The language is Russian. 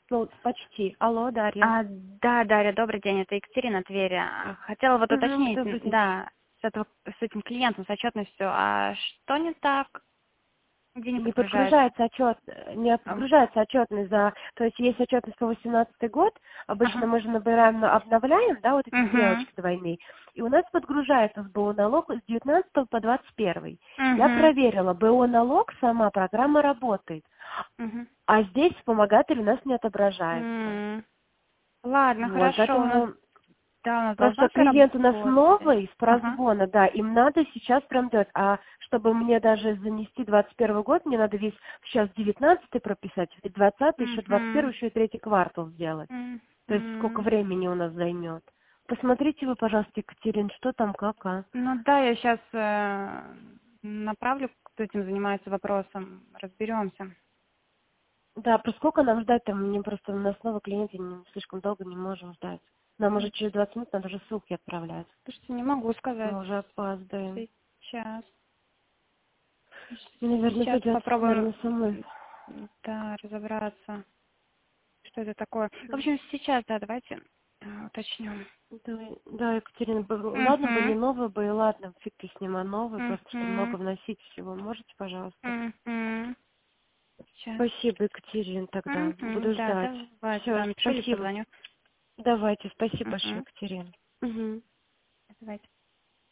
Ну, почти. Алло, Дарья. Да, Дарья, добрый день, это Екатерина Твери. Хотела вот уточнить, Добрый день. да, с этим клиентом, с отчетностью, а что не так, где не Не подгружается? подгружается отчет, не подгружается отчетность то есть есть отчетность по 18 год, обычно Ага. мы же набираем, обновляем, да, вот эти Угу. стрелочки двойные, и у нас подгружается с БО налог с 19 по 21. Я Угу. проверила, БО налог, сама программа работает, Угу. а здесь вспомогатель у нас не отображается. Ладно, Вот, хорошо, поэтому у нас должно просто все клиент у нас работать. новый, с Ага. прозвона, да, им надо сейчас прям делать. А чтобы мне даже занести 21 год, мне надо весь сейчас 19 прописать, 20 еще 21 Угу. еще и третий квартал сделать. То есть сколько времени у нас займет. Посмотрите вы, пожалуйста, Екатерин, что там, как, а. Ну да, я сейчас направлю, кто этим занимается вопросом, разберемся. Да, про сколько нам ждать там? Мне просто у нас новый клиент, и слишком долго не можем ждать. Нам уже через 20 минут надо уже ссылки отправлять. Слушайте, не могу сказать Мы уже опаздываем. сейчас. Мне, наверное, Сейчас придется, попробуем, наверное, самой. да, разобраться, что это такое. В общем, сейчас, да, давайте уточним. Да, Екатерина, ладно бы не Угу. новый бы, и ладно, фиг ты с ним, а новый, просто что много Угу. вносить всего. Можете, пожалуйста? Угу. Сейчас. Спасибо, Екатерина, тогда. Угу. Буду Да, ждать. давайте, Все, да, напишу или спасибо. позвоню. Давайте, спасибо большое, Угу. Екатерина. Угу. Давайте.